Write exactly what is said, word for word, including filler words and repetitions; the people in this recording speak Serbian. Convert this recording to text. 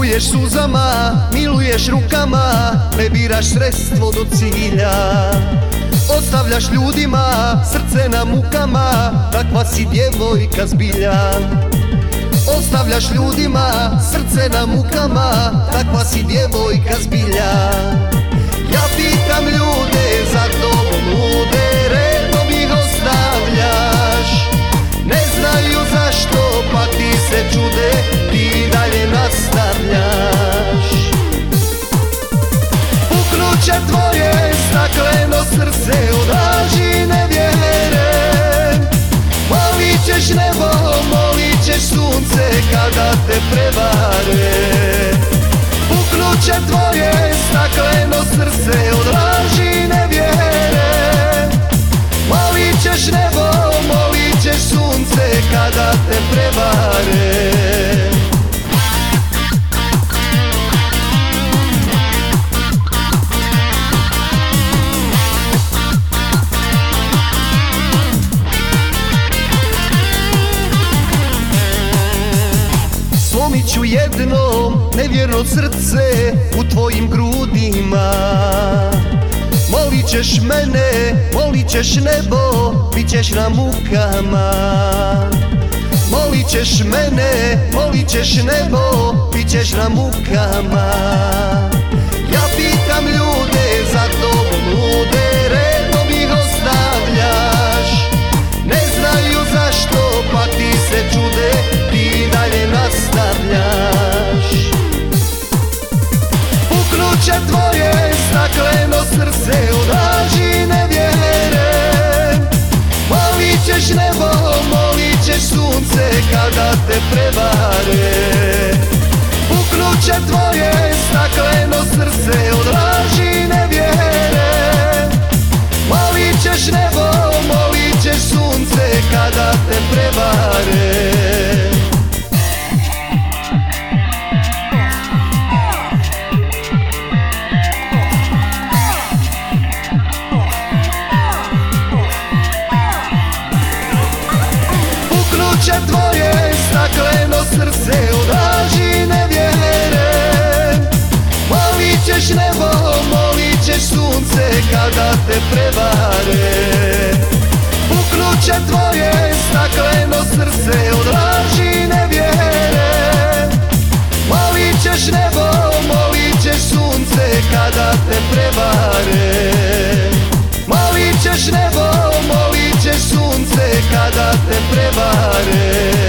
Miluješ suzama, miluješ rukama, ne biraš sredstvo do cilja. Ostavljaš ljudima srce na mukama, takva si djevojka zbilja. Ostavljaš ljudima srce na mukama, takva si djevojka zbilja. Ja pitam ljude, za tobom lude, redom ih ostavljaš. Ne znaju zašto, pa ti se čude, ti dalje nastavljaš. Puknuće tvoje stakleno srce od laži i nevjere. Molit ćeš nebo, molit ćeš sunce kada te prevare. Puknuće tvoje stakleno srce od laži i nevjere. Molit ćeš nebo, molit ćeš sunce kada te prevare. Slomit ću jedno nevjerno srce u tvojim grudima. Molit ćeš mene, molit ćeš nebo, bit ćeš na mukama. Molit ćeš mene, molit ćeš nebo, bit ćeš na mukama. Ja pitam ljude, za tobom lude, redom ih ostavljaš. Ne znaju zašto, pa ti se čude, ti dalje nastavljaš. Puknuće tvoje stakleno srce od laži i nevjere. Molit ćeš nebo, molit ćeš sunce kada te prevare. Puknuće tvoje stakleno srce od laži i nevjere. Molit ćeš nebo, molit ćeš sunce kada te prevare. Puknuće tvoje stakleno srce od laži i nevjere. Molit ćeš nebo, molit ćeš sunce kada te prevare. Puknuće tvoje stakleno srce od laži i nevjere. Molit ćeš nebo, molit ćeš sunce kada te prevare. Molit ćeš nebo, molit ćeš sunce kada te prevare.